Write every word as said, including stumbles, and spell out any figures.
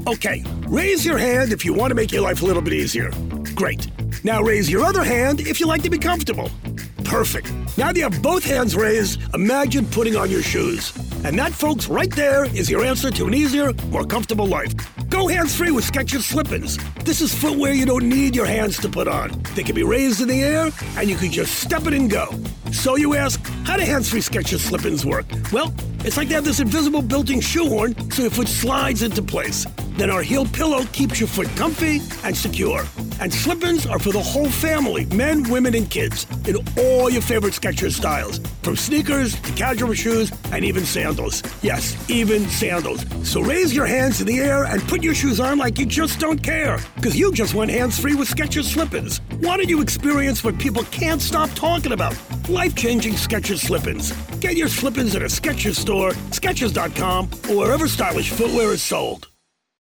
Okay, raise your hand if you want to make your life a little bit easier. Great. Now raise your other hand if you like to be comfortable. Perfect. Now that you have both hands raised, imagine putting on your shoes. And that, folks, right there is your answer to an easier, more comfortable life. Go hands-free with Skechers Slip-ins. This is footwear you don't need your hands to put on. They can be raised in the air, and you can just step it and go. So you ask, how do hands-free Skechers Slip-ins work? Well, it's like they have this invisible built-in shoehorn so your foot slides into place. Then our heel pillow keeps your foot comfy and secure. And slip-ins are for the whole family, men, women, and kids, in all your favorite Skechers styles, from sneakers to casual shoes and even sandals. Yes, even sandals. So raise your hands in the air and put your shoes on like you just don't care, because you just went hands-free with Skechers Slip-ins. Why don't you experience what people can't stop talking about? Life-changing Skechers Slip-ins. Get your Slip-ins at a Skechers store, Skechers dot com, or wherever stylish footwear is sold.